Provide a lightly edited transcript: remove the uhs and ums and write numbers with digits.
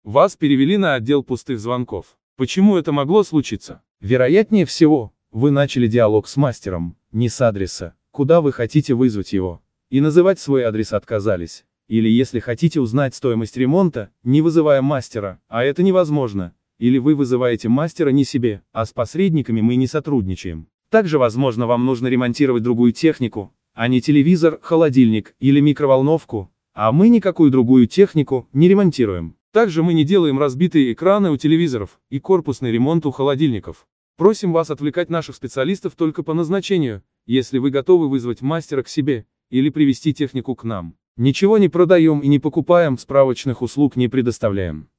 Вас перевели на отдел пустых звонков. Почему это могло случиться? Вероятнее всего, вы начали диалог с мастером, не с адреса, куда вы хотите вызвать его, и называть свой адрес отказались. Или если хотите узнать стоимость ремонта, не вызывая мастера, а это невозможно, или вы вызываете мастера не себе, а с посредниками мы не сотрудничаем. Также, возможно, вам нужно ремонтировать другую технику, а не телевизор, холодильник или микроволновку, а мы никакую другую технику не ремонтируем. Также мы не делаем разбитые экраны у телевизоров и корпусный ремонт у холодильников. Просим вас отвлекать наших специалистов только по назначению, если вы готовы вызвать мастера к себе, или привезти технику к нам. Ничего не продаем и не покупаем, справочных услуг не предоставляем.